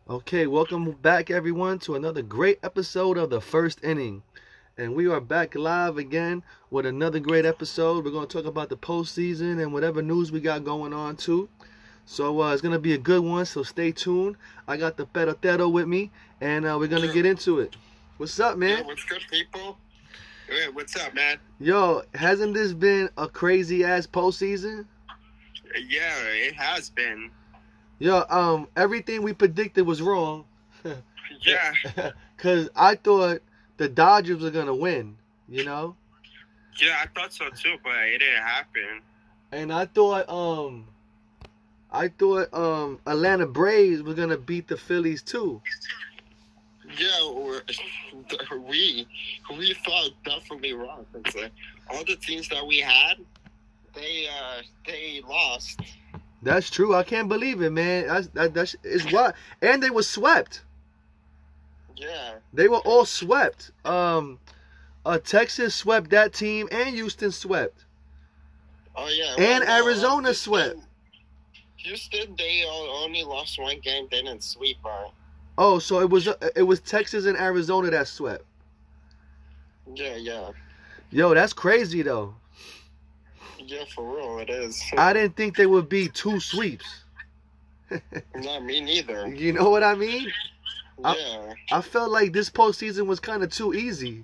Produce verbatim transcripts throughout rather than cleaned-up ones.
Okay, welcome back everyone to another great episode of the first inning. And we are back live again with another great episode. We're going to talk about the postseason and whatever news we got going on too. So uh, it's going to be a good one, so stay tuned. I got the Perotero with me, and uh, we're going to get into it. What's up, man? Yeah, what's good, people? Hey, what's up, man? Yo, hasn't this been a crazy-ass postseason? Yeah, it has been. Yo, um, everything we predicted was wrong. Yeah. Because I thought the Dodgers were going to win, you know? Yeah, I thought so too, but it didn't happen. And I thought, um, I thought, um, Atlanta Braves were going to beat the Phillies too. Yeah, we we thought definitely wrong. Cause, uh, all the teams that we had, they uh, they lost. That's true. I can't believe it, man. That's, that, that's is what, and they were swept. Yeah. They were all swept. Um, uh, Texas swept that team, and Houston swept. Oh yeah. And well, no, Arizona Houston, swept. Houston, they only lost one game. They didn't sweep, right? Oh, so it was it was Texas and Arizona that swept. Yeah, yeah. Yo, that's crazy though. Yeah, for real, it is. I didn't think there would be two sweeps. Not me neither. You know what I mean? Yeah. I felt like this postseason was kind of too easy.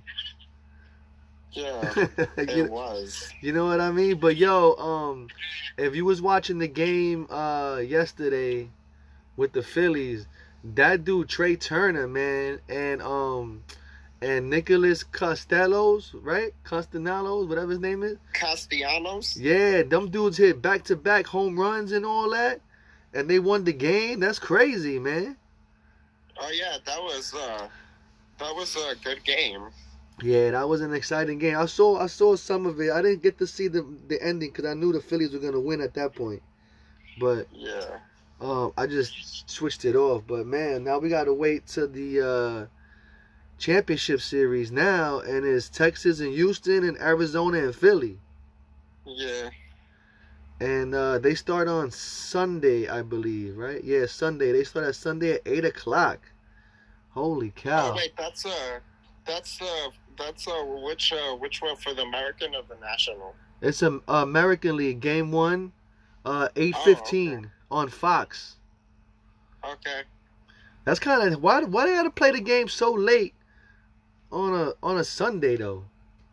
Yeah, you, it was. You know what I mean? But yo, um, if you was watching the game uh yesterday with the Phillies, that dude Trey Turner, man, and um and Nicholas Costellos, right? Castellanos, whatever his name is. Castellanos? Yeah, them dudes hit back to back home runs and all that, and they won the game. That's crazy, man. Oh yeah, that was uh that was a good game. Yeah, that was an exciting game. I saw I saw some of it. I didn't get to see the the ending because I knew the Phillies were gonna win at that point. But yeah, um, I just switched it off. But man, now we gotta wait to the uh, championship series now, and it's Texas and Houston and Arizona and Philly. Yeah. And uh, they start on Sunday, I believe, right? Yeah, Sunday. They start at Sunday at eight o'clock. Holy cow! Oh wait, that's uh that's uh that's uh which uh which one for the American or the National? It's a uh, American League game one, uh, eight fifteen oh, okay. on Fox. Okay. That's kind of why. Why they gotta play the game so late on a on a Sunday though?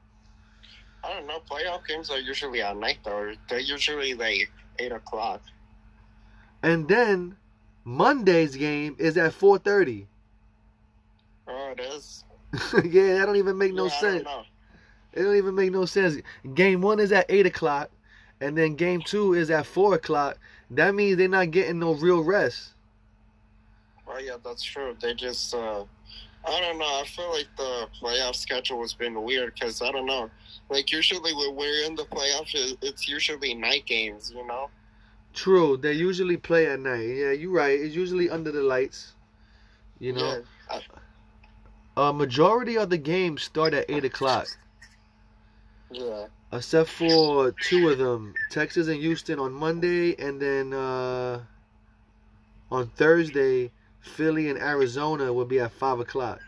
I don't know. Playoff games are usually at night though. They're usually like eight o'clock. And then Monday's game is at four thirty. Oh, it is. Yeah, that don't even make no yeah, I sense. don't know. It don't even make no sense. Game one is at eight o'clock, and then game two is at four o'clock. That means they're not getting no real rest. Oh yeah, that's true. They just uh I don't know. I feel like the playoff schedule has been weird because I don't know. Like usually when we're in the playoffs, it's usually night games, you know. True, they usually play at night. Yeah, you're right. It's usually under the lights. You know, Yeah. a majority of the games start at eight o'clock, Yeah. except for two of them: Texas and Houston on Monday, and then uh, on Thursday, Philly and Arizona will be at five o'clock.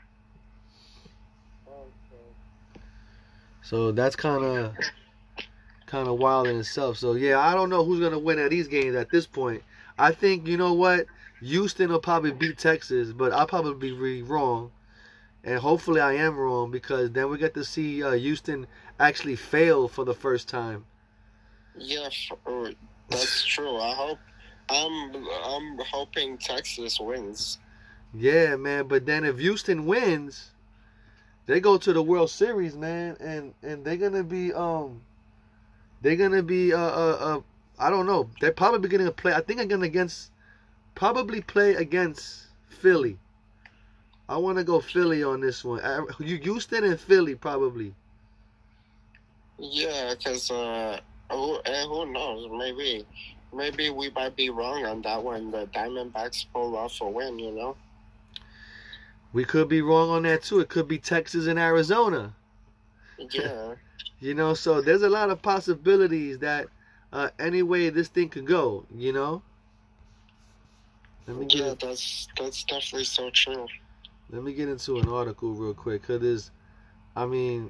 So that's kind of kind of wild in itself. So yeah, I don't know who's gonna win at these games at this point. I think you know what, Houston will probably beat Texas, but I'll probably be wrong, and hopefully I am wrong because then we get to see uh, Houston actually fail for the first time. Yeah, for, that's true. I hope. I'm I'm hoping Texas wins. Yeah, man. But then if Houston wins, they go to the World Series, man, and and they're gonna be um, they're gonna be uh uh, uh I don't know. They're probably gonna play. I think they're gonna against probably play against Philly. I want to go Philly on this one. Uh, Houston and Philly probably. Yeah, because uh, who and who knows? Maybe maybe we might be wrong on that one. The Diamondbacks pull off a win, you know. We could be wrong on that too. It could be Texas and Arizona. Yeah. You know, so there's a lot of possibilities that uh, any way this thing could go, you know? Let me get Yeah, it. that's that's definitely so true. Let me get into an article real quick, cause there's, I mean,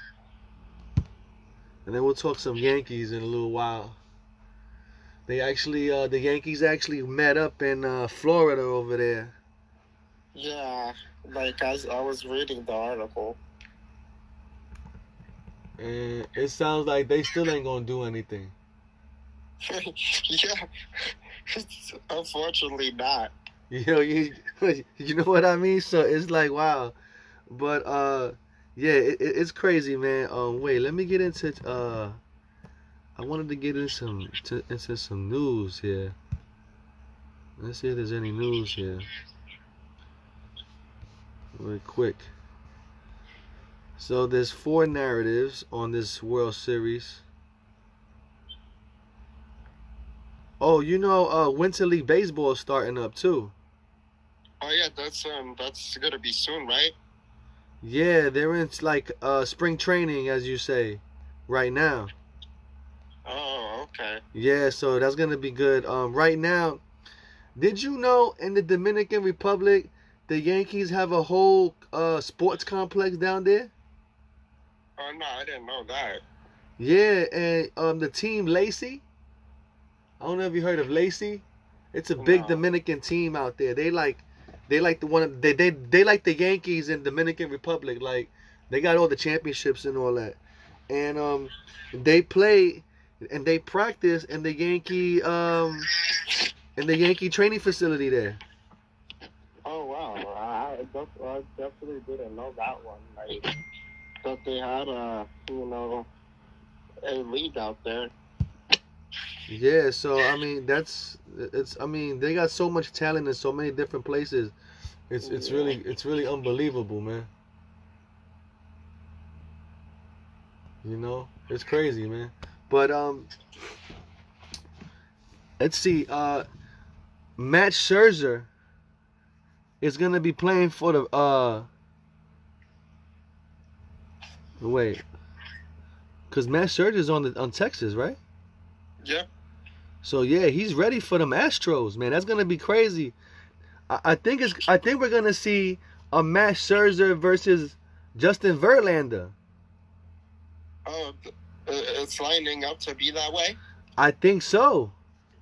and then we'll talk some Yankees in a little while. They actually, uh, the Yankees actually met up in uh, Florida over there. Yeah, like I, I was reading the article. And it sounds like they still ain't gonna do anything. Yeah, unfortunately not. You know, you, you know what I mean? So it's like, wow. But, uh, yeah, it, it's crazy, man. Um, wait, let me get into, uh, I wanted to get in some, to, into some news here. Let's see if there's any news here. Real quick. So there's four narratives on this World Series. Oh, you know, uh, Winter League Baseball is starting up too. Oh yeah, that's um that's gonna be soon, right? Yeah, they're in like uh, spring training, as you say, right now. Oh, okay. Yeah, so that's gonna be good. Um, right now, did you know in the Dominican Republic, the Yankees have a whole uh, sports complex down there? Oh no, I didn't know that. Yeah, and um, the team Lacey. I don't know if you heard of Lacey. It's a big No. Dominican team out there. They like, they like the one. They they they like the Yankees in Dominican Republic. Like, they got all the championships and all that. And um, they play and they practice in the Yankee um in the Yankee training facility there. Oh wow, I, I def- I definitely didn't know that one. Like that they had a you know a league out there. Yeah, so I mean that's it's I mean they got so much talent in so many different places. It's it's Yeah. really it's really unbelievable, man. You know, it's crazy, man. But um, let's see. Uh, Matt Scherzer is gonna be playing for the uh. Wait, cause Matt Scherzer's on the on Texas, right? Yeah. So yeah, he's ready for them Astros, man. That's gonna be crazy. I, I think it's I think we're gonna see a Matt Scherzer versus Justin Verlander. Oh, th- uh, it's lining up to be that way. I think so.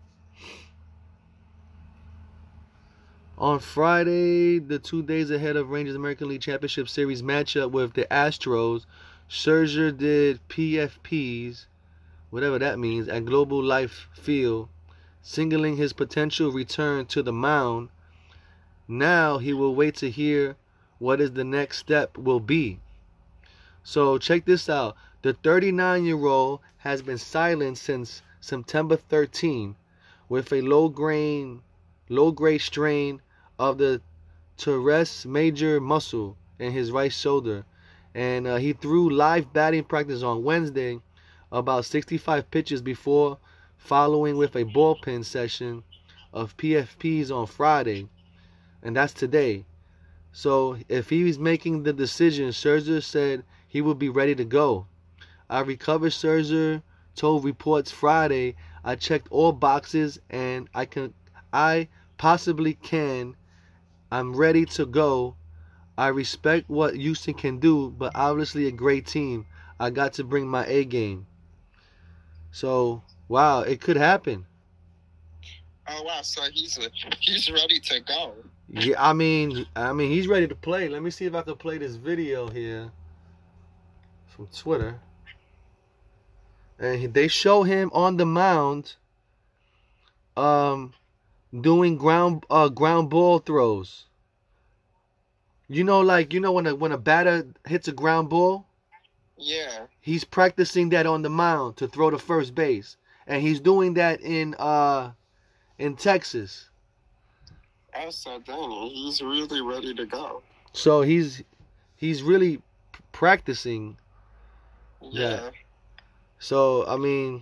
On Friday, the two days ahead of Rangers American League Championship Series matchup with the Astros, Scherzer did P F Ps, whatever that means, at Global Life Field, signaling his potential return to the mound. Now he will wait to hear what is the next step will be. So check this out. The thirty-nine-year-old has been silent since September thirteenth with a low-grade low-grade strain of the teres major muscle in his right shoulder. And uh, he threw live batting practice on Wednesday, about sixty-five pitches before following with a bullpen session of P F Ps on Friday. And that's today. So if he's making the decision, Scherzer said he will be ready to go. I recovered, Scherzer told reports Friday. I checked all boxes and I can I possibly can. I'm ready to go. I respect what Houston can do, but obviously a great team. I got to bring my A game. So, wow, it could happen. Oh wow, so he's a, he's ready to go. Yeah, I mean, I mean, he's ready to play. Let me see if I can play this video here from Twitter. And they show him on the mound, um, doing ground uh ground ball throws. You know, like you know when a when a batter hits a ground ball, Yeah. he's practicing that on the mound to throw to first base, and he's doing that in uh in Texas. Oh, so dang, he's really ready to go. So he's he's really p- practicing. Yeah. So I mean,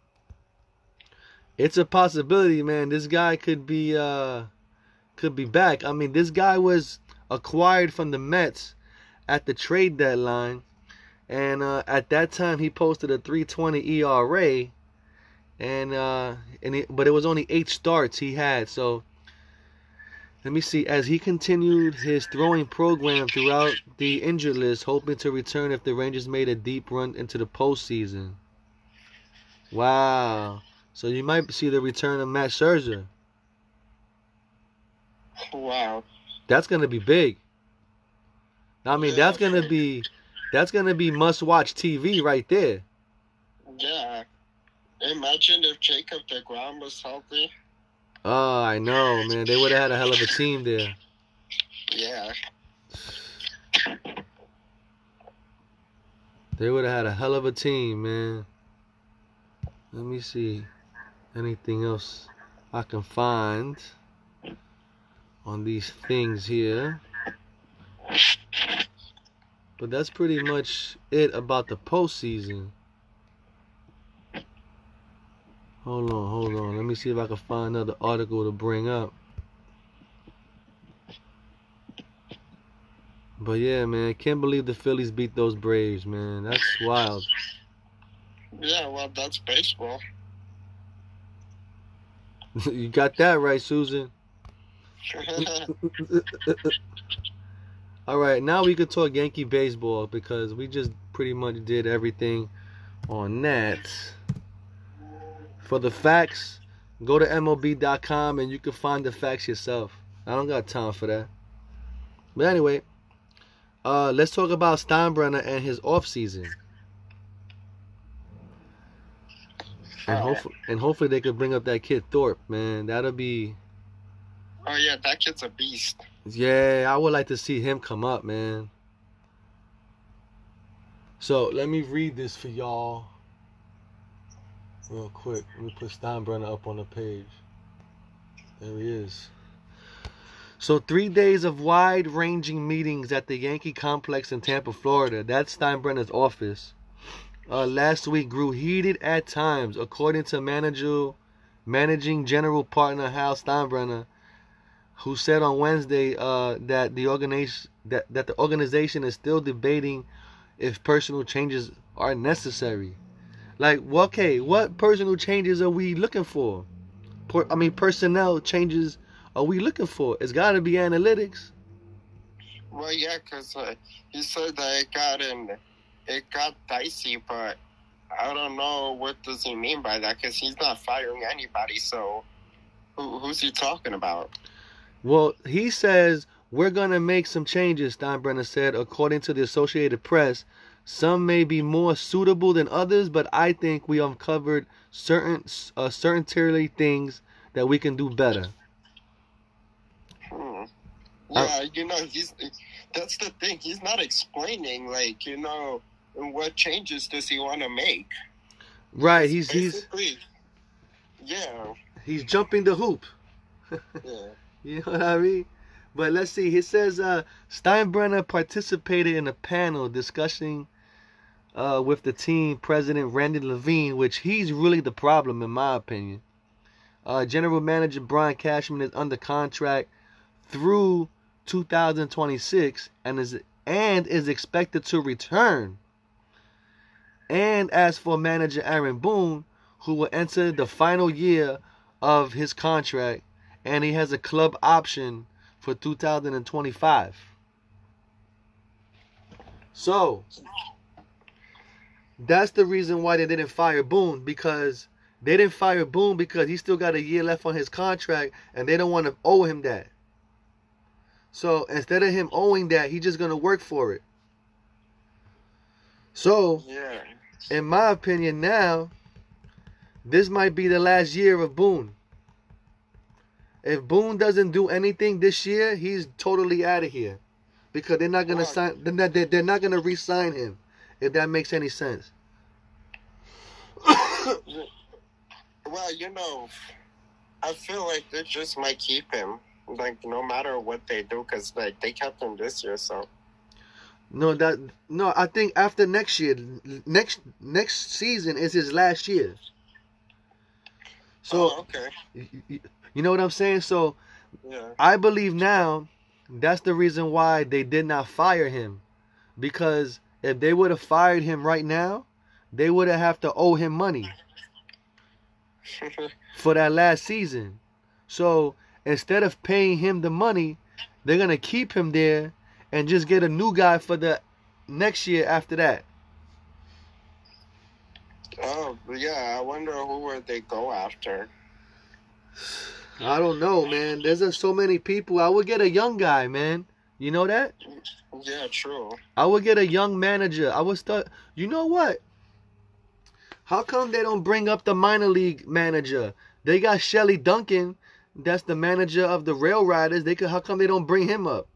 it's a possibility, man. This guy could be uh could be back. I mean, this guy was acquired from the Mets at the trade deadline, and uh, at that time he posted a three twenty E R A, and uh and it, but it was only eight starts he had. So Let me see. As he continued his throwing program throughout the injured list, hoping to return if the Rangers made a deep run into the postseason. Wow. So you might see the return of Matt Scherzer. Wow. That's gonna be big. I mean, Yeah, that's gonna for- be that's gonna be must-watch T V right there. Yeah. Imagine if Jacob deGrom was healthy. Oh, I know, man. They would have had a hell of a team there. Yeah. They would have had a hell of a team, man. Let me see anything else I can find on these things here. But that's pretty much it about the postseason. Hold on, hold on. Let me see if I can find another article to bring up. But yeah, man, can't believe the Phillies beat those Braves, man. That's wild. Yeah, well, that's baseball. You got that right, Susan. All right, now we can talk Yankee baseball because we just pretty much did everything on that. For the facts, go to M L B dot com and you can find the facts yourself. I don't got time for that. But anyway, uh, let's talk about Steinbrenner and his offseason. And hopefully, and hopefully they could bring up that kid Thorpe, man. That'll be. Oh, yeah, that kid's a beast. Yeah, I would like to see him come up, man. So let me read this for y'all real quick. Let me put Steinbrenner up on the page. There he is. So three days of wide-ranging meetings at the Yankee complex in Tampa, Florida. That's Steinbrenner's office. Uh, last week grew heated at times, according to manager, managing general partner Hal Steinbrenner, who said on Wednesday uh, that the organization that, that the organization is still debating if personal changes are necessary. Like, well, okay, what personal changes are we looking for? Per, I mean, personnel changes are we looking for? It's got to be analytics. Well, yeah, because uh, he said that it got in, it got dicey, but I don't know what does he mean by that because he's not firing anybody. So, who, who's he talking about? Well, he says we're gonna make some changes. Steinbrenner said, according to the Associated Press. Some may be more suitable than others, but I think we uncovered certain, uh, certainly things that we can do better. Hmm. Yeah, you know, he's that's the thing. He's not explaining, like, you know, what changes does he want to make? Right, he's he's Basically, yeah, he's jumping the hoop. yeah. You know what I mean? But let's see. It says uh, Steinbrenner participated in a panel discussing uh, with the team president Randy Levine, which he's really the problem in my opinion. Uh, General Manager Brian Cashman is under contract through two thousand twenty-six and is and is expected to return. And as for manager Aaron Boone, who will enter the final year of his contract, and he has a club option for two thousand twenty-five. So, that's the reason why they didn't fire Boone, because they didn't fire Boone because he still got a year left on his contract and they don't want to owe him that. So, instead of him owing that, he's just going to work for it. So, Yeah. in my opinion now, this might be the last year of Boone. If Boone doesn't do anything this year, he's totally out of here, because they're not gonna Well, sign. They're not, they're not gonna re-sign him, if that makes any sense. Well, you know, I feel like they just might keep him, like, no matter what they do, because, like, they kept him this year, so. No, that no. I think after next year, next next season is his last year. So Oh, okay. you, you- you know what I'm saying? So Yeah. I believe now that's the reason why they did not fire him, because if they would have fired him right now, they would have have to owe him money for that last season. So instead of paying him the money, they're gonna keep him there and just get a new guy for the next year after that. Oh, yeah, I wonder who would they go after. I don't know, man. There's just so many people. I would get a young guy, man. You know that? Yeah, true. I would get a young manager. I would start. You know what? How come they don't bring up the minor league manager? They got Shelly Duncan. That's the manager of the Rail Riders. They could. How come they don't bring him up?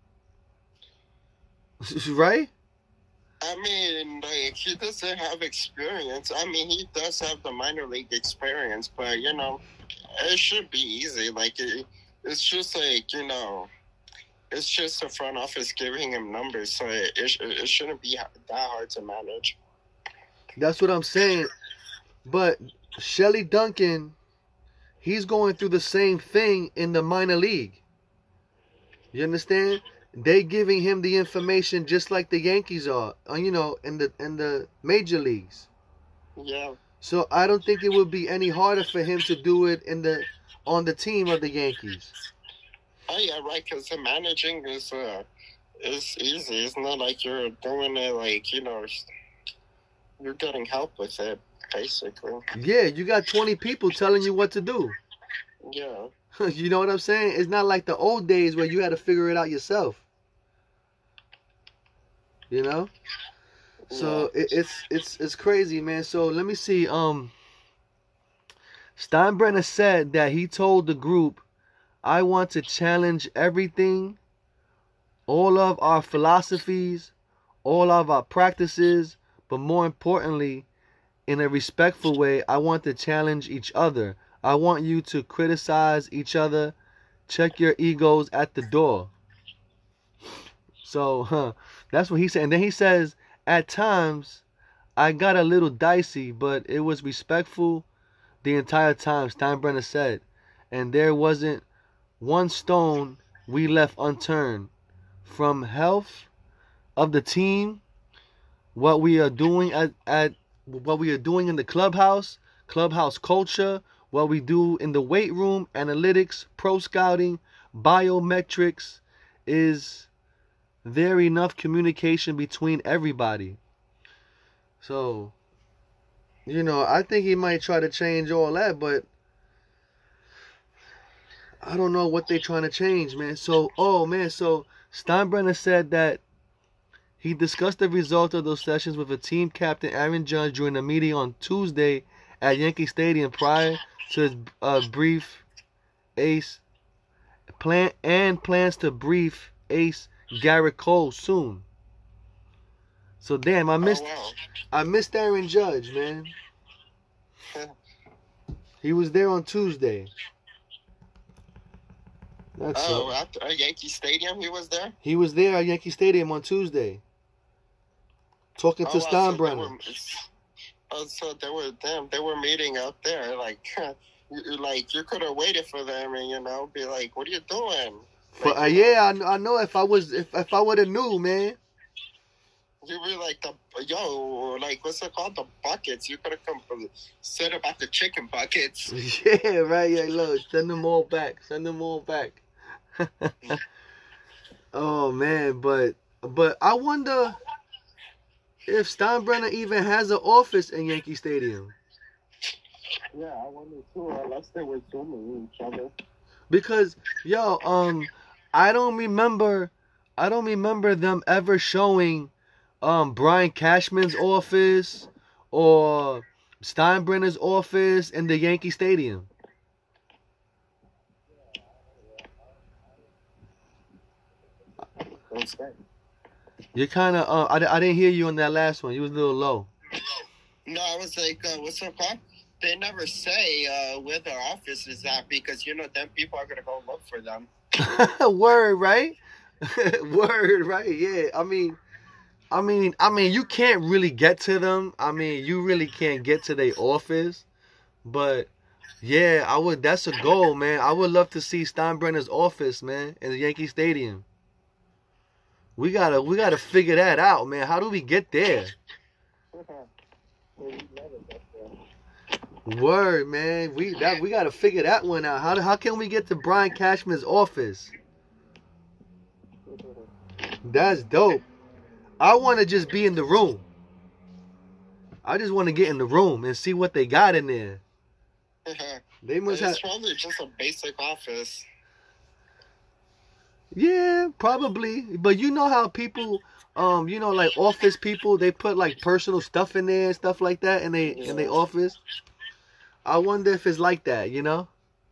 Right? I mean, like, he doesn't have experience. I mean, he does have the minor league experience, but, you know, it should be easy. Like, it, it's just like, you know, it's just the front office giving him numbers, so it, it, it shouldn't be that hard to manage. That's what I'm saying. But Shelly Duncan, he's going through the same thing in the minor league. You understand? They giving him the information just like the Yankees are, uh, you know, in the in the major leagues. Yeah. So I don't think it would be any harder for him to do it in the on the team of the Yankees. Oh yeah, right. Because the managing is uh is easy. It's not like you're doing it like, you know, you're getting help with it basically. Yeah, you got twenty people telling you what to do. Yeah. You know what I'm saying? It's not like the old days where you had to figure it out yourself. You know? So Yeah. it, it's it's it's crazy, man. So let me see. Um, Steinbrenner said that he told the group, "I want to challenge everything, all of our philosophies, all of our practices, but more importantly, in a respectful way, I want to challenge each other. I want you to criticize each other. Check your egos at the door." So, huh, that's what he said. And then he says, "At times, I got a little dicey, but it was respectful the entire time," Steinbrenner said. "And there wasn't one stone we left unturned. From health of the team, what we are doing at, at what we are doing in the clubhouse, clubhouse culture, what we do in the weight room, analytics, pro scouting, biometrics, is there enough communication between everybody?" So, you know, I think he might try to change all that, but I don't know what they're trying to change, man. So, oh, man, so Steinbrenner said that he discussed the result of those sessions with a team captain, Aaron Judge, during a meeting on Tuesday at Yankee Stadium prior to his uh, brief ace plan and plans to brief ace Garrett Cole soon. So damn, I missed Oh, wow. I missed Aaron Judge, man. He was there on Tuesday. That's Oh, up. at, at Yankee Stadium he was there? He was there at Yankee Stadium on Tuesday, talking Oh, to wow, so they Steinbrenner. were, oh, so they were them. They were meeting out there. Like, you, you- like you could have waited for them and you know be like, "What are you doing?" For, uh, yeah, I, kn- I know if I was if if I would have knew, man. You were like the yo, like what's it called? The buckets. You could have come from set up at the chicken buckets. Yeah, right. Yeah, look, send them all back. Send them all back. Oh man, but but I wonder if Steinbrenner even has an office in Yankee Stadium, Yeah, I wonder too. Unless they were zooming each other. because yo, um, I don't remember, I don't remember them ever showing, um, Brian Cashman's office or Steinbrenner's office in the Yankee Stadium. Okay. You kind of, uh, I, I didn't hear you on that last one. You was a little low. No, I was like, uh, what's it called? They never say uh, where their office is at because you know then people are gonna go look for them. Word, right? Word, right? Yeah. I mean, I mean, I mean, you can't really get to them. I mean, you really can't get to their office. But yeah, I would. That's a goal, man. I would love to see Steinbrenner's office, man, in the Yankee Stadium. We gotta, we gotta figure that out, man. How do we get there? Word, man. We that we gotta figure that one out. How how can we get to Brian Cashman's office? That's dope. I want to just be in the room. I just want to get in the room and see what they got in there. They must It's have. probably just a basic office. Yeah, probably. But you know how people, um, you know, like office people, they put like personal stuff in there and stuff like that in they in their Yeah. office. I wonder if it's like that, you know.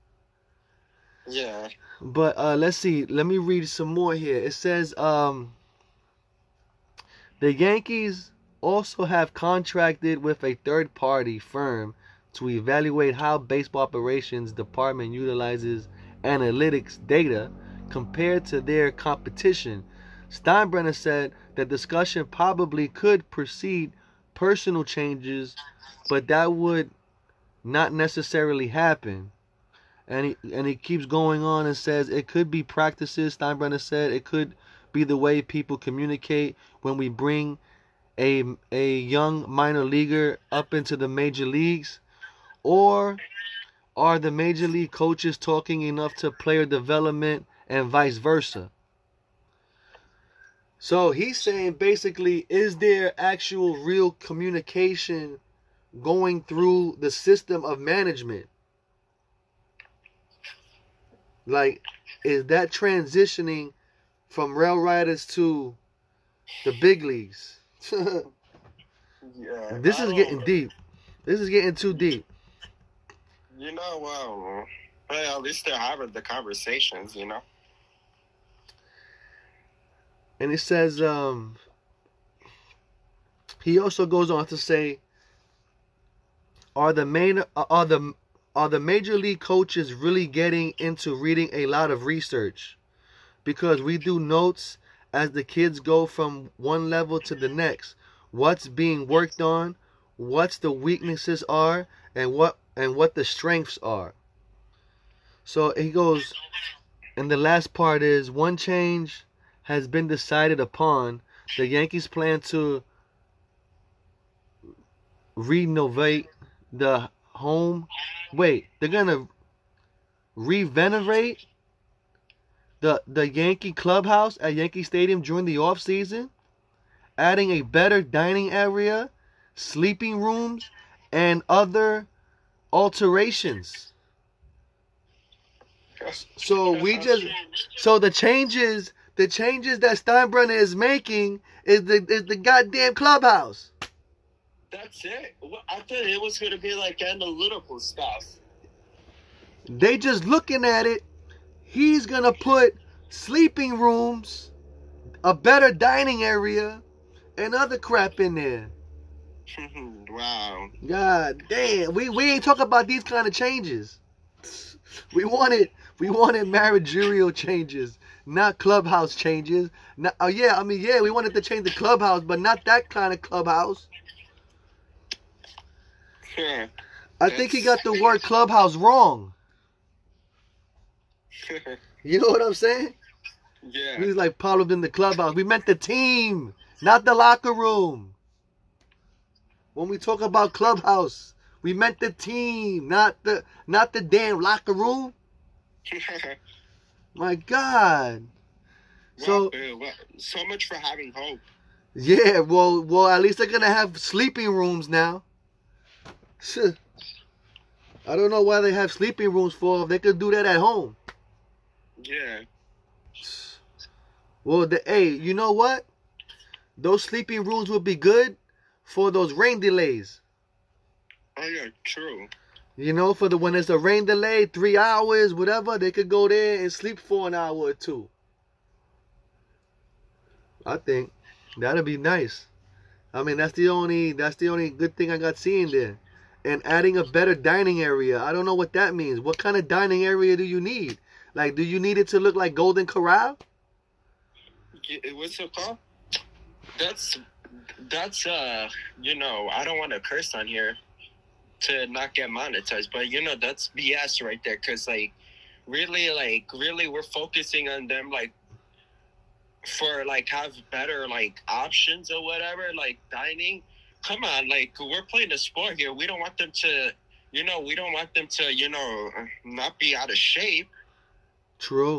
Yeah. But uh, let's see. Let me read some more here. It says um, the Yankees also have contracted with a third-party firm to evaluate how baseball operations department utilizes analytics data compared to their competition. Steinbrenner said the discussion probably could precede personal changes, but that would not necessarily happen. And he, and he keeps going on and says it could be practices. Steinbrenner said it could be the way people communicate when we bring a, a young minor leaguer up into the major leagues. Or are the major league coaches talking enough to player development and vice versa? So he's saying basically, is there actual real communication going through the system of management? Like, is that transitioning from rail riders to the big leagues? Yeah. This I is don't- getting deep. This is getting too deep. You know, well, well, at least they're having the conversations, you know? And it says, um, he also goes on to say, are the main are the are the major league coaches really getting into reading a lot of research? Because we do notes as the kids go from one level to the next. What's being worked on, what's the weaknesses are, and what and what the strengths are. So he goes, and the last part is one change has been decided upon. The Yankees plan to renovate the home. Wait, they're gonna revenerate the the Yankee clubhouse at Yankee Stadium during the off season, adding a better dining area, sleeping rooms, and other alterations. So we just so the changes the changes that Steinbrenner is making is the is the goddamn clubhouse. That's it. Well, I thought it was going to be like analytical stuff. They just looking at it. He's gonna put sleeping rooms, a better dining area, and other crap in there. Wow. God damn, we we ain't talking about these kind of changes. We wanted we wanted managerial changes, not clubhouse changes. Not, oh yeah, I mean yeah, we wanted to change the clubhouse, but not that kind of clubhouse. Yeah. I think he got the word clubhouse wrong. You know what I'm saying? Yeah. He's like problems in the clubhouse. We meant the team, not the locker room. When we talk about clubhouse, we meant the team, not the not the damn locker room. My God. So Well, well, so much for having hope. yeah, well, well, at least they're gonna have sleeping rooms now. I don't know why they have sleeping rooms for if they could do that at home. Yeah. Well, the hey, you know what? Those sleeping rooms would be good for those rain delays. Oh yeah, true. You know, for the when there's a rain delay, three hours, whatever, they could go there and sleep for an hour or two. I think that'd be nice. I mean, that's the only that's the only good thing I got seeing there. And adding a better dining area. I don't know what that means. What kind of dining area do you need? Like, do you need it to look like Golden Corral? Yeah, what's it called? That's that's uh, you know, I don't want to curse on here to not get monetized, but you know, that's B S right there. Cause like, really, like, really, we're focusing on them like for like have better like options or whatever, like dining. Come on, like we're playing a sport here. We don't want them to, you know, we don't want them to, you know, not be out of shape. True.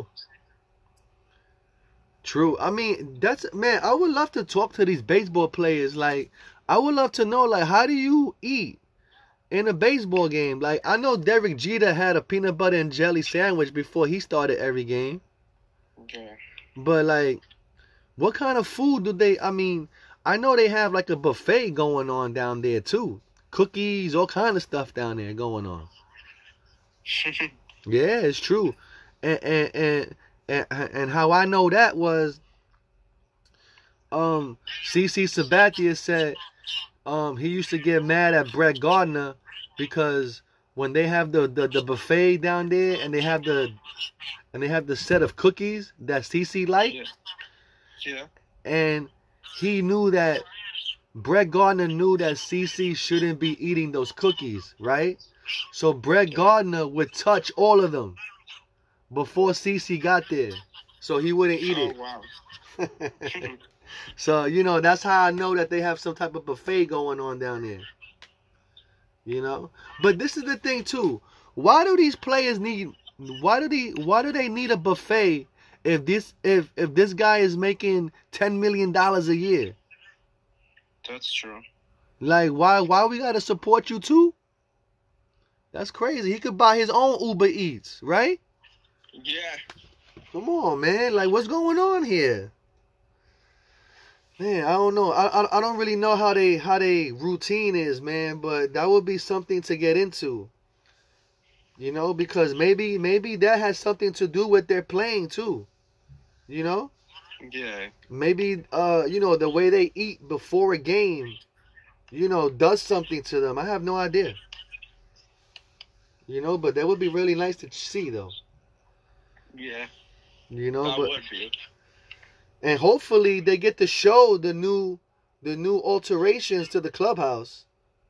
True. I mean, that's, man, I would love to talk to these baseball players. Like, I would love to know, like, how do you eat in a baseball game? Like, I know Derek Jeter had a peanut butter and jelly sandwich before he started every game. Yeah. But, like, what kind of food do they, I mean, I know they have, like, a buffet going on down there, too. Cookies, all kind of stuff down there going on. Yeah, it's true. And, and, and, and, and how I know that was, um, C C Sabathia said, um, he used to get mad at Brett Gardner because when they have the, the, the buffet down there and they have the and they have the set of cookies that C C liked, Yeah. Yeah. and he knew that Brett Gardner knew that C C shouldn't be eating those cookies, right? So Brett Gardner would touch all of them before C C got there, so he wouldn't eat Oh, it. wow. So, you know, that's how I know that they have some type of buffet going on down there. You know? But this is the thing too. Why do these players need why do they why do they need a buffet if this if if this guy is making ten million dollars a year? That's true. Like, why why we gotta support you too? That's crazy. He could buy his own Uber Eats, right? Yeah. Come on, man. Like, what's going on here? Man, I don't know. I, I I don't really know how they how they routine is, man. But that would be something to get into. You know, because maybe maybe that has something to do with their playing too. You know, Yeah. maybe uh you know the way they eat before a game, you know, does something to them. I have no idea. You know, but that would be really nice to see though. Yeah. You know, That but would be. and hopefully they get to show the new the new alterations to the clubhouse.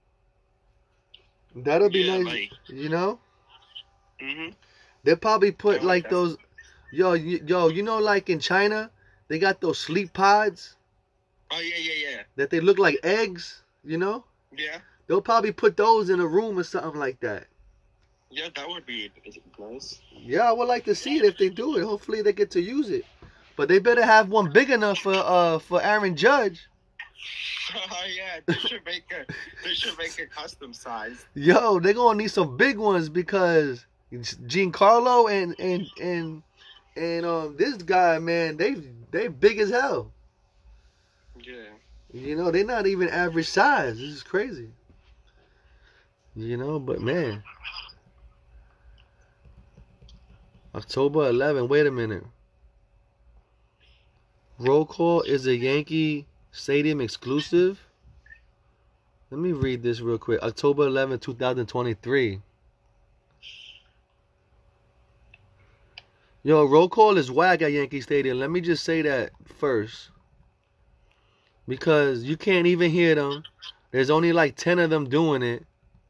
That'll be Yeah, nice, like- you know. Mm-hmm. They'll probably put Yeah, like okay. those, yo, you, yo, you know, like in China, they got those sleep pods Oh, yeah, yeah, yeah. that they look like eggs. You know, Yeah. they'll probably put those in a room or something like that. Yeah, that would be nice. Yeah, I would like to see it if they do it. Hopefully they get to use it, but they better have one big enough for uh for Aaron Judge. Oh, yeah. They should make a, they should make a custom size. Yo, they're gonna need some big ones because Giancarlo and and and and um this guy, man, they they big as hell. Yeah. You know, they're not even average size. This is crazy. You know, but man, October eleventh. Wait a minute. Roll call is a Yankee Stadium exclusive. Let me read this real quick. October eleventh, twenty twenty-three. Yo, roll call is whack at Yankee Stadium. Let me just say that first. Because you can't even hear them. There's only like ten of them doing it.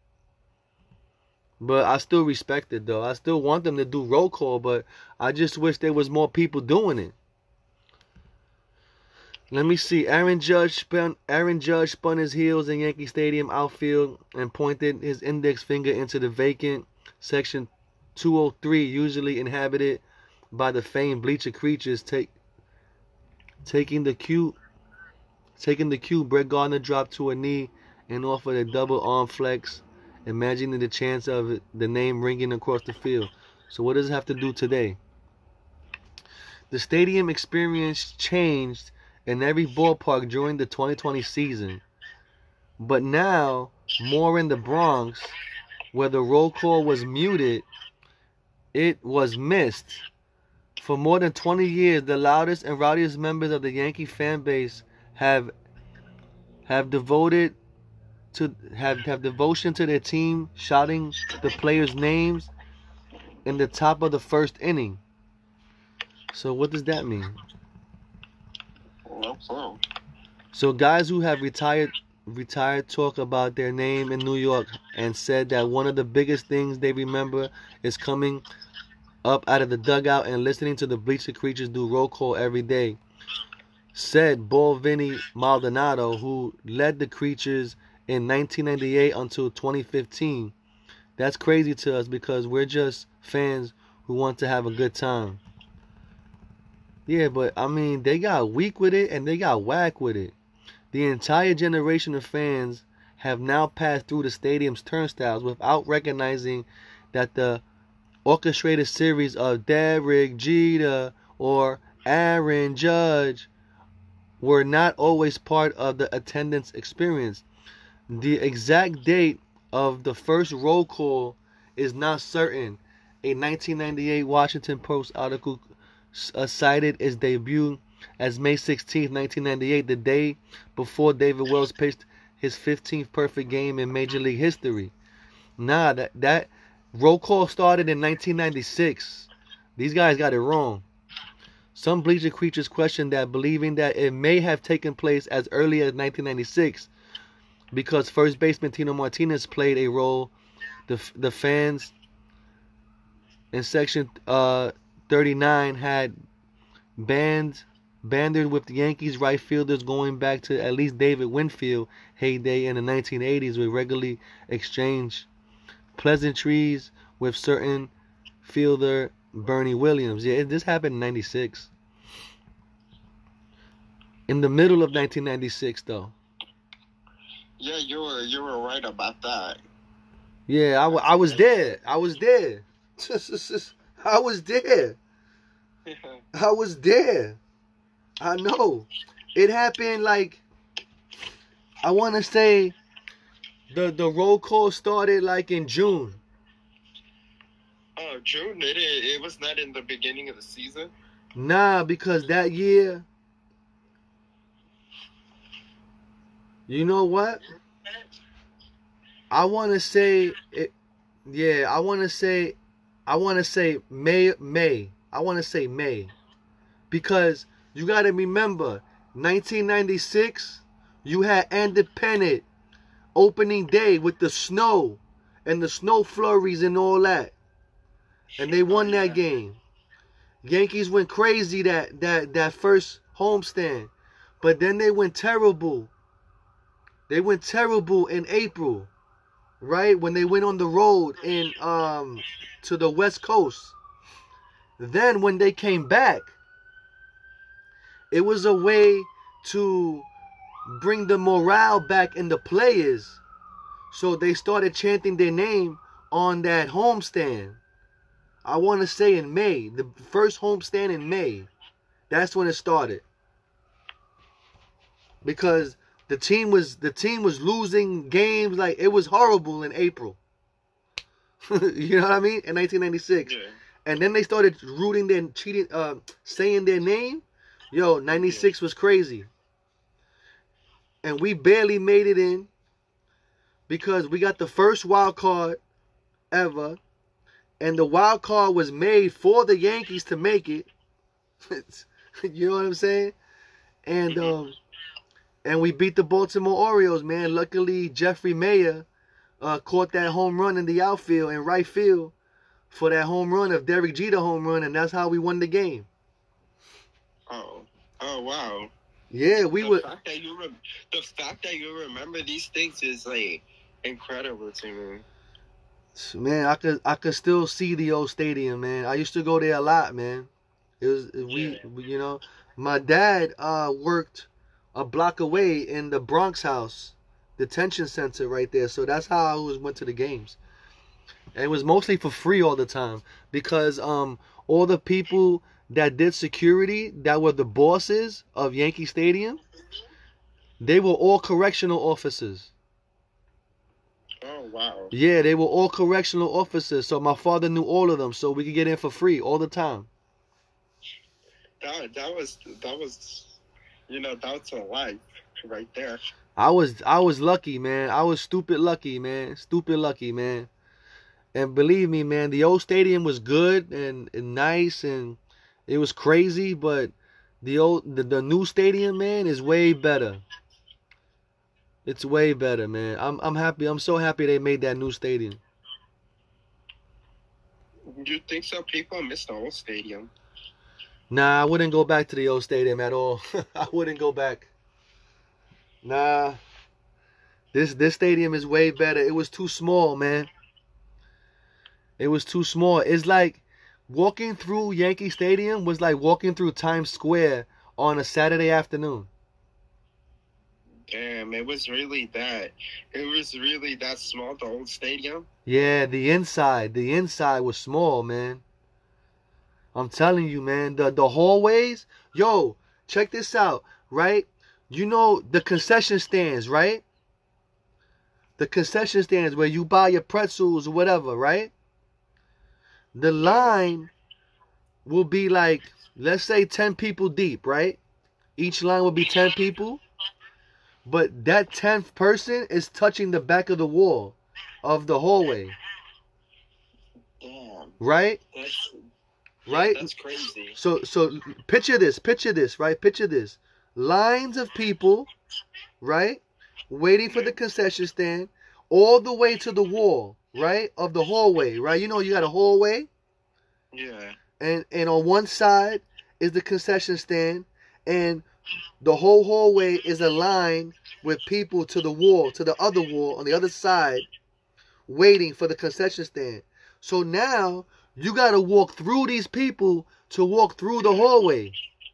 But I still respect it though. I still want them to do roll call, but I just wish there was more people doing it. Let me see. Aaron Judge spun Aaron Judge spun his heels in Yankee Stadium outfield and pointed his index finger into the vacant section two oh three, usually inhabited by the famed bleacher creatures. Take taking the cue taking the cue, Brett Gardner dropped to a knee and offered a double arm flex, imagining the chance of it, the name ringing across the field. So what does it have to do today? The stadium experience changed in every ballpark during the twenty twenty season, but now more in the Bronx, where the roll call was muted, it was missed. For more than twenty years, the loudest and rowdiest members of the Yankee fan base have have devoted to have have devotion to their team, shouting the players' names in the top of the first inning. So what does that mean? No clue. So guys who have retired retired talk about their name in New York and said that one of the biggest things they remember is coming up out of the dugout and listening to the bleacher creatures do roll call every day. Said Ball Vinny Maldonado, who led the creatures in nineteen ninety-eight until twenty fifteen. That's crazy to us because we're just fans who want to have a good time. Yeah, but I mean, they got weak with it and they got whack with it. The entire generation of fans have now passed through the stadium's turnstiles without recognizing that the orchestrated series of Derek Jeter or Aaron Judge were not always part of the attendance experience. The exact date of the first roll call is not certain. A nineteen ninety-eight Washington Post article uh, cited its debut as May sixteenth, nineteen ninety-eight, the day before David Wells pitched his fifteenth perfect game in Major League history. Nah, that, that roll call started in nineteen ninety-six. These guys got it wrong. Some bleacher creatures question that, believing that it may have taken place as early as nineteen ninety-six because first baseman Tino Martinez played a role. The, the fans in section uh, thirty-nine had banned bantered with the Yankees right fielders going back to at least David Winfield heyday in the nineteen eighties, with regularly exchanged pleasantries with certain fielder Bernie Williams. Yeah, this happened in ninety-six. In the middle of nineteen ninety-six, though. Yeah, you were you were right about that. Yeah, I, w- I was there. I was there. I was there. I was there. I know. It happened like, I want to say the the roll call started like in June. Oh, June? It, it was not in the beginning of the season? Nah, because that year, you know what? I want to say it. Yeah, I want to say, I want to say May. May. I want to say May, because you got to remember, nineteen ninety-six, you had Independent opening day with the snow and the snow flurries and all that, and they won that game. Yankees went crazy that that that first homestand, but then they went terrible. They went terrible in April, right? When they went on the road in um to the West Coast. Then when they came back, it was a way to bring the morale back in the players. So they started chanting their name on that homestand. I want to say in May, the first homestand in May. That's when it started. Because the team was the team was losing games like it was horrible in April. You know what I mean? In nineteen ninety-six. Yeah. And then they started rooting their cheating uh saying their name. Yo, ninety-six was crazy. And we barely made it in because we got the first wild card ever. And the wild card was made for the Yankees to make it. You know what I'm saying? And um and we beat the Baltimore Orioles, man. Luckily, Jeffrey Mayer uh, caught that home run in the outfield and right field for that home run of Derek Jeter home run, and that's how we won the game. Oh, oh wow. Yeah, we the were. Fact that you re- the fact that you remember these things is like incredible to me. Man, I could I could still see the old stadium, man. I used to go there a lot, man. It was we, Yeah. we you know, my dad uh, worked a block away in the Bronx House detention center right there, so that's how I always went to the games. And it was mostly for free all the time because um all the people that did security that were the bosses of Yankee Stadium, they were all correctional officers. Oh wow. Yeah, they were all correctional officers. So my father knew all of them, so we could get in for free all the time. That that was that was, you know, that's a life right there. I was I was lucky, man. I was stupid lucky, man. Stupid lucky, man. And believe me, man, the old stadium was good and, and nice and it was crazy, but the old the, the new stadium, man, is way better. It's way better, man. I'm I'm happy. I'm so happy they made that new stadium. You think some people miss the old stadium? Nah, I wouldn't go back to the old stadium at all. I wouldn't go back. Nah. This this stadium is way better. It was too small, man. It was too small. It's like walking through Yankee Stadium was like walking through Times Square on a Saturday afternoon. Damn, it was really that. It was really that small, the old stadium. Yeah, the inside, the inside was small, man. I'm telling you, man, the the hallways, yo, check this out, right? You know the concession stands, right? The concession stands where you buy your pretzels or whatever, right? The line will be like, let's say ten people deep, right? Each line will be ten people. But that tenth person is touching the back of the wall of the hallway. Damn. Right? That's, right? That's crazy. So so picture this, picture this, right? Picture this. Lines of people, right? Waiting for the concession stand all the way to the wall, right? Of the hallway, right? You know you got a hallway. Yeah. And and on one side is the concession stand, and the whole hallway is a line with people to the wall, to the other wall on the other side, waiting for the concession stand. So now you got to walk through these people to walk through the hallway.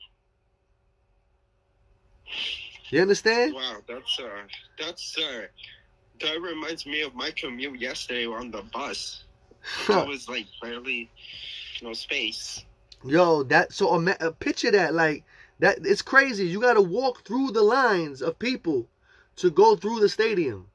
You understand? Wow, that's uh, that's uh, that reminds me of my commute yesterday on the bus. That was like barely no space. Yo, that so uh, picture that like. That it's crazy. You got to walk through the lines of people to go through the stadium.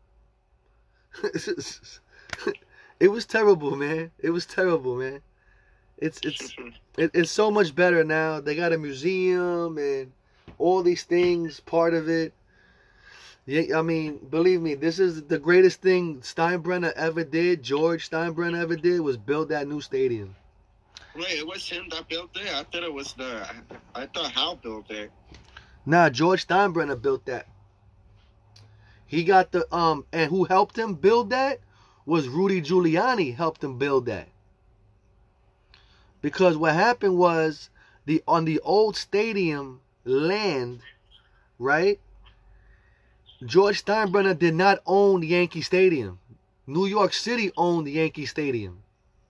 It was terrible, man. It was terrible, man. It's it's it, it's so much better now. They got a museum and all these things part of it. Yeah, I mean, believe me, this is the greatest thing Steinbrenner ever did. George Steinbrenner ever did was build that new stadium. Wait, it was him that built it? I thought it was the... I thought Hal built it. Nah, George Steinbrenner built that. He got the... um, And who helped him build that was Rudy Giuliani helped him build that. Because what happened was, the on the old stadium land, right? George Steinbrenner did not own Yankee Stadium. New York City owned Yankee Stadium.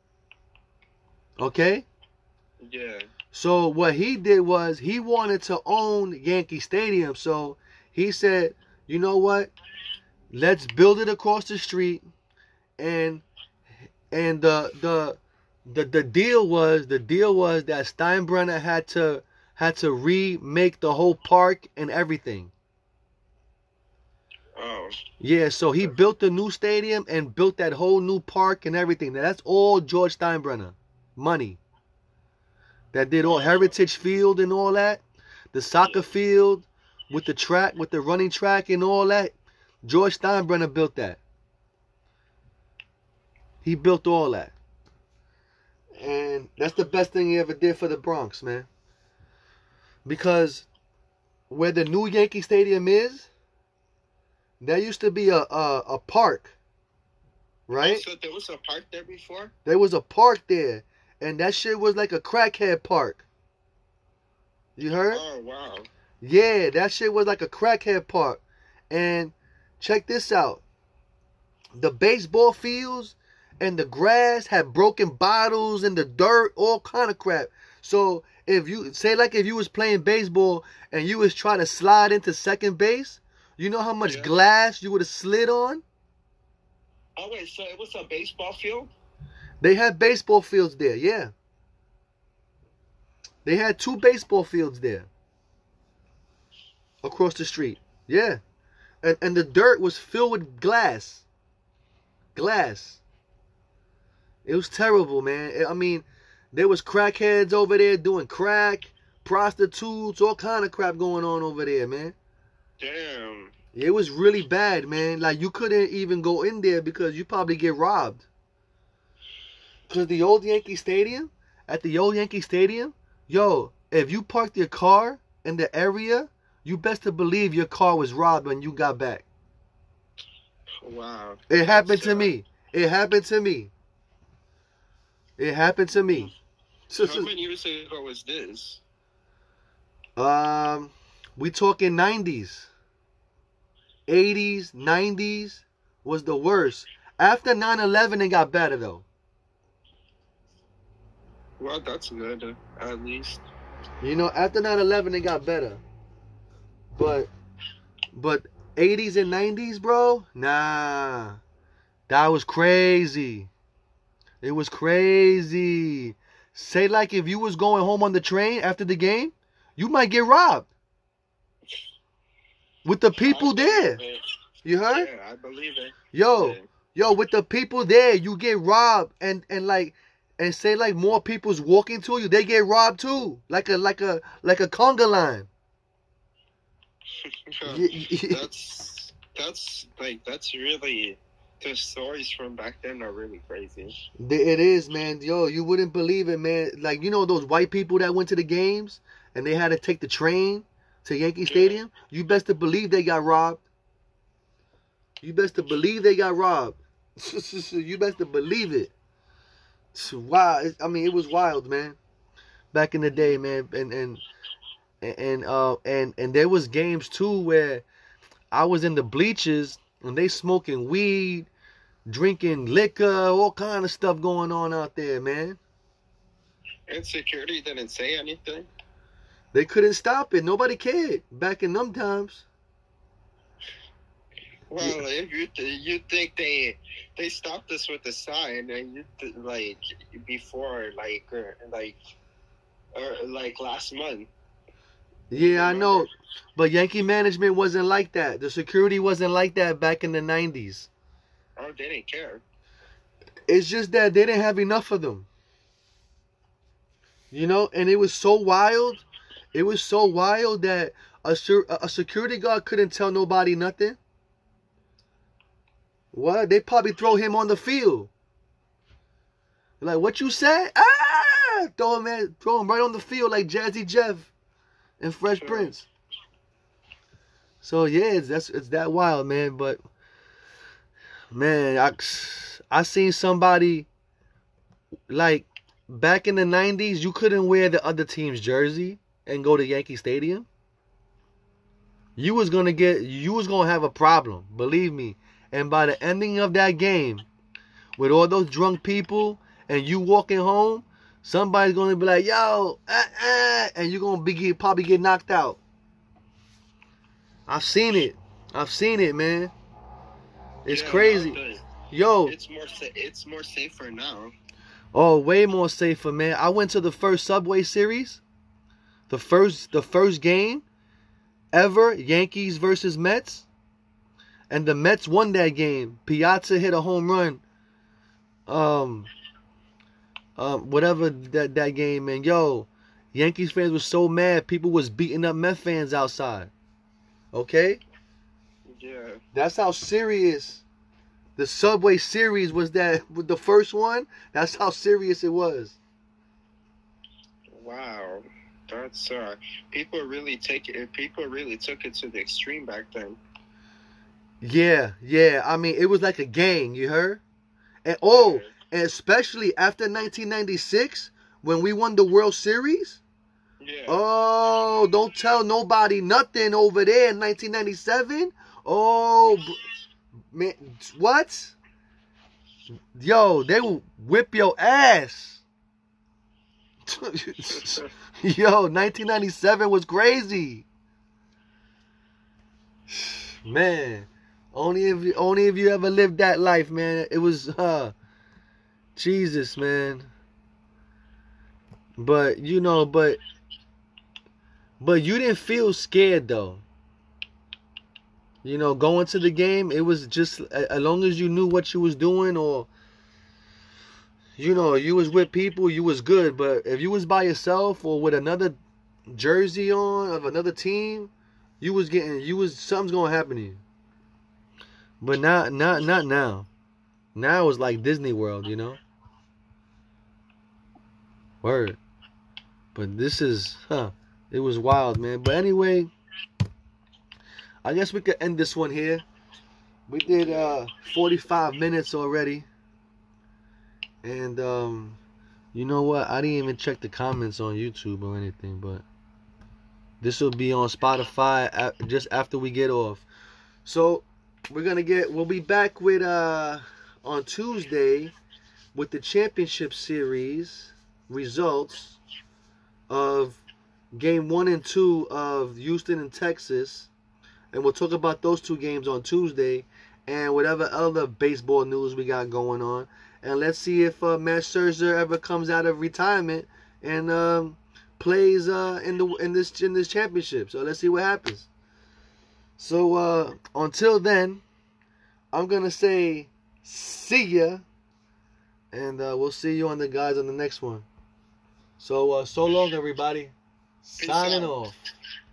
Okay? Yeah. So what he did was he wanted to own Yankee Stadium. So he said, you know what? Let's build it across the street. And and the the the the deal was the deal was that Steinbrenner had to had to remake the whole park and everything. Oh. Yeah, so he built the new stadium and built that whole new park and everything. Now, that's all George Steinbrenner. Money. That did all Heritage Field and all that. The soccer field with the track, with the running track and all that. George Steinbrenner built that. He built all that. And that's the best thing he ever did for the Bronx, man. Because where the new Yankee Stadium is, there used to be a a, a park, right? So there was a park there before? There was a park there. And that shit was like a crackhead park. You heard? Oh, wow. Yeah, that shit was like a crackhead park. And check this out. The baseball fields and the grass had broken bottles and the dirt, all kind of crap. So if you, say like if you was playing baseball and you was trying to slide into second base, you know how much yeah. glass you would have slid on? Oh, wait, so it was a baseball field? They had baseball fields there, yeah. They had two baseball fields there. Across the street. Yeah. And and the dirt was filled with glass. Glass. It was terrible, man. I mean, there was crackheads over there doing crack, prostitutes, all kind of crap going on over there, man. Damn. It was really bad, man. Like, you couldn't even go in there because you probably get robbed. Because the old Yankee Stadium, at the old Yankee Stadium, yo, if you parked your car in the area, you best to believe your car was robbed when you got back. Wow. It happened to me. It happened to me. It happened to me. How many years ago was this? Um, we talking nineties. eighties, nineties was the worst. After nine eleven, it got better, though. Well, that's good, uh, at least. You know, after nine eleven, it got better. But, but eighties and nineties, bro, nah. That was crazy. It was crazy. Say like if you was going home on the train after the game, you might get robbed. With the people there. You heard? Yeah, I believe it. Yo, yeah. yo, with the people there, you get robbed and, and like and say like more people's walking to you, they get robbed too. Like a like a like a conga line. that's that's like that's really the stories from back then are really crazy. It is, man. Yo, you wouldn't believe it, man. Like, you know those white people that went to the games and they had to take the train to Yankee Stadium? You best to believe they got robbed. You best to believe they got robbed. You best to believe it. Wow. I mean, it was wild, man. Back in the day, man. And and and uh and and there was games too where I was in the bleachers and they smoking weed, drinking liquor, all kind of stuff going on out there, man. And security didn't say anything. They couldn't stop it. Nobody cared back in them times. Well, yeah. if you th- you think they they stopped us with a sign, and you th- like before, like uh, like or like last month. Yeah, I know, but Yankee management wasn't like that. The security wasn't like that back in the nineties. Oh, they didn't care. It's just that they didn't have enough of them. You know, and it was so wild. It was so wild that a, a security guard couldn't tell nobody nothing. What? They probably throw him on the field. Like, what you said? Ah! Throw him, man, throw him right on the field like Jazzy Jeff and Fresh sure. Prince. So yeah, it's that's it's that wild, man. But man, I I seen somebody like back in the nineties, you couldn't wear the other team's jersey and go to Yankee Stadium. You was gonna get you was gonna have a problem, believe me. And by the ending of that game, with all those drunk people and you walking home, somebody's gonna be like, "Yo, uh, uh," and you're gonna be probably get knocked out. I've seen it. I've seen it, man. It's yeah, crazy. Yo, it's more sa- it's more safer now. Oh, way more safer, man. I went to the first Subway Series, the first the first game ever, Yankees versus Mets, and the Mets won that game. Piazza hit a home run. Um, um, whatever that that game, man. Yo, Yankees fans were so mad. People was beating up Mets fans outside. Okay? Yeah. That's how serious the Subway Series was. That with the first one, that's how serious it was. Wow. That's uh people really take it people really took it to the extreme back then. Yeah, yeah. I mean, it was like a gang, you heard? And oh, and especially after nineteen ninety-six when we won the World Series. Yeah. Oh, don't tell nobody nothing over there in nineteen ninety-seven. Oh, man, what? Yo, they will whip your ass. Yo, nineteen ninety-seven was crazy. Man, only if you, only if you ever lived that life, man. It was, uh, Jesus, man. But, you know, but... But you didn't feel scared, though. You know, going to the game, it was just, as long as you knew what you was doing, or, you know, you was with people, you was good. But if you was by yourself or with another jersey on of another team, you was getting, you was, something's going to happen to you. But not, not, not now. Now it's like Disney World, you know? Word. But this is, huh. It was wild, man. But anyway, I guess we could end this one here. We did uh, forty-five minutes already. And um, you know what? I didn't even check the comments on YouTube or anything. But this will be on Spotify just after we get off. So we're going to get, we'll be back with, uh, on Tuesday with the championship series. results of game one and two of Houston and Texas. And we'll talk about those two games on Tuesday and whatever other baseball news we got going on. And let's see if uh, Matt Scherzer ever comes out of retirement and um, plays uh, in the in this in this championship. So let's see what happens. So uh, until then, I'm gonna say see ya, and uh, we'll see you on the guys on the next one. So uh, so long, everybody. Peace Signing out. off.